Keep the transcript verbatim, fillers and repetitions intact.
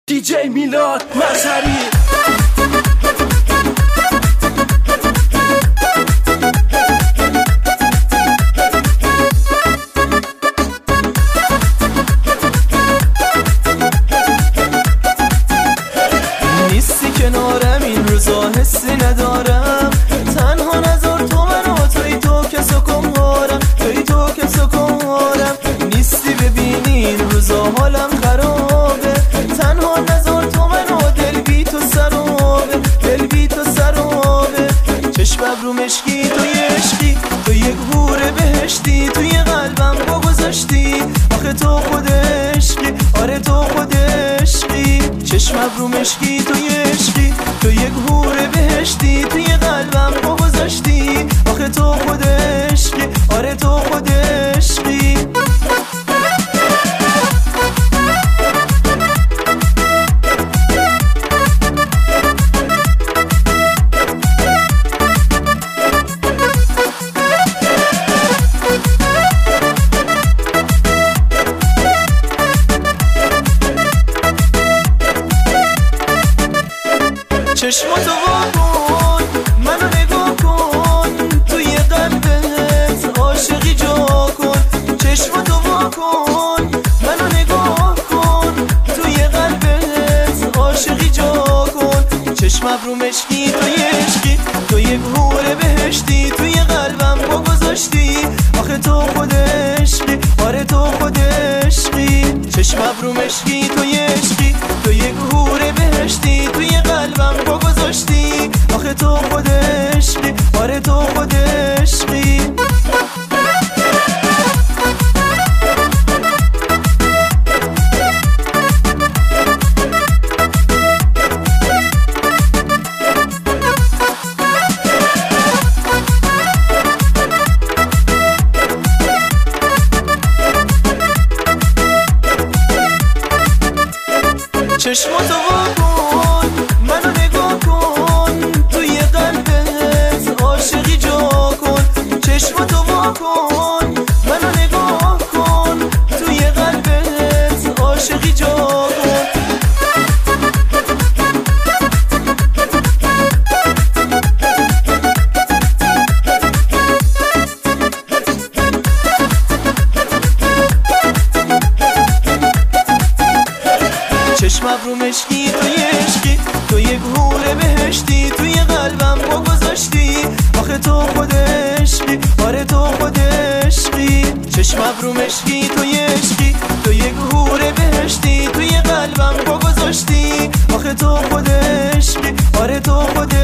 دی جی میلاد مظهری. نیستی کنارم این روزا حسی ندارم، تنها نذار تو منو، توی تو که سکمارم، توی تو که سکمارم. نیستی ببینی این روزا حالم خرابه، تنها نذار تو منو، دل بی تو سرابه، دل بی تو سرابه. چشم ابرو مشکی توی عشقی، تو یک حور بهشتی، توی قلبم با گذاشتی، آخه تو خود عشقی، آره تو خود عشقی. چشم ابرو مشکی توی عشقی، تو یک حور بهشتی، توی قلبم با گذاشتی، آخه تو خود عشقی، آره تو خود عشقی. چشماتو وا کن، منو نگاه کن، توی قلبت عاشقی جا کن. چشماتو وا کن، منو نگاه کن، توی قلبت عاشقی جا کن. چشم ابرو مشکی توی عشقی، تو یک حور بهشتی، توی قلبم با گذاشتی، آخه تو خود عشقی، آره تو خود عشقی. چشم ابرو مشکی توی عشقی، تو یک حور بهشتی، توی قلبم با گذاشتی، آخه تو خود عشقی، آره تو خود عشقی. چشماتو وا کن، منو نگاه کن، توی قلبت عاشقی جا کن. چشماتو وا کن، منو نگاه کن، توی قلبت عاشقی جا کن. چشم ابرو مشکی توی عشقی، تو یک حور بهشتی، توی قلبم با گذاشتی، آخه تو خود عشقی، آره تو خود عشقی. چشم ابرو مشکی توی عشقی، تو یک حور بهشتی، توی قلبم با گذاشتی، آخه تو خود عشقی، آره تو خود